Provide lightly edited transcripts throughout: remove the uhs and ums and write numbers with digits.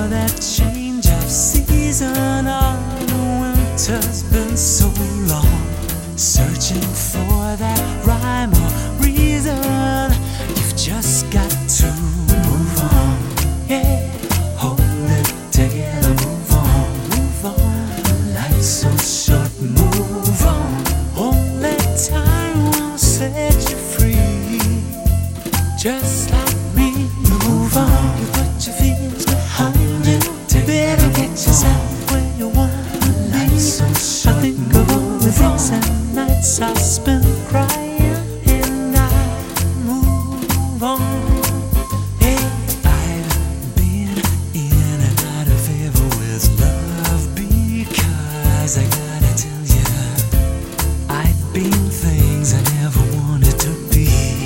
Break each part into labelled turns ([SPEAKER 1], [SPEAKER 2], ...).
[SPEAKER 1] that change of season. All the winter's been so long, searching for that rhyme or reason. You've just got to move on, yeah. Hold it together, move on, move on. Life's so short, move on. Only time will set you free. Just like me, you move on. You put your feelings behind you. Better get yourself where you want to be. Life's so short, I think of all the days and nights I spent crying, and I move on. Hey, I've been in and out of favor with love, because I gotta tell you, I've been things I never wanted to be.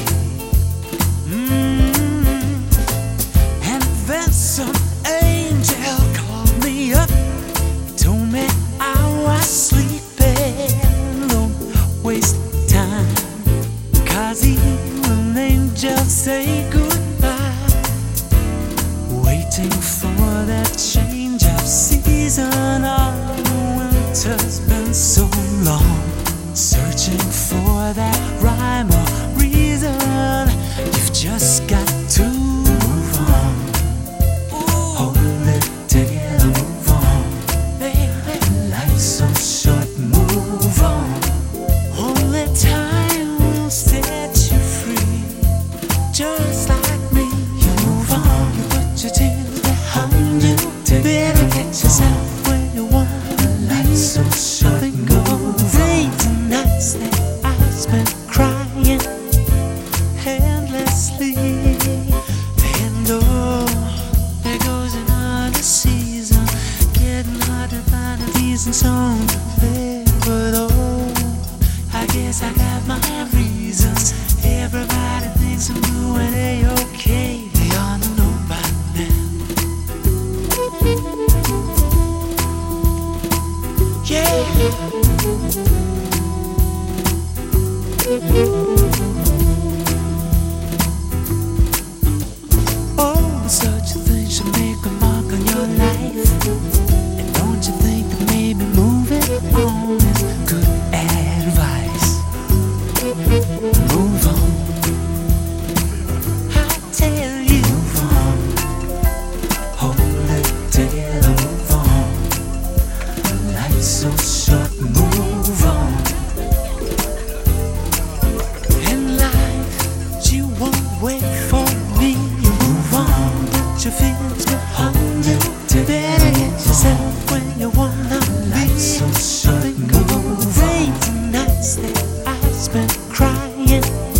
[SPEAKER 1] And then some angel called me up, told me I was sleeping. Don't waste time, 'cause even angels say goodbye. Waiting for that change of season. All the winter's been so long, searching for that rhyme or reason. You've just got to move on. Hold it together, move on. Baby, life's so short, move on. Only time will set you free. Just like me, you move on. You put your tears behind you. Better get yourself where you want to be. Life's so short, think of all the days and nights that I spent crying endlessly. And oh, there goes another season, getting hard to find a decent song to play. But oh, I guess I got my reasons. Everybody thinks I'm doing A-okay. They ought to know by now. Yeah. Oh, such a thing should make a mark on your life. And don't you think that maybe moving on is good advice? Move on, I tell you. Move on, hold it together, move on. Life's so short, move on. In life, you won't wait for me. You move on, put your feelings behind you. Better get yourself where you wanna be. Life's so short, think of all the days and nights that I spent crying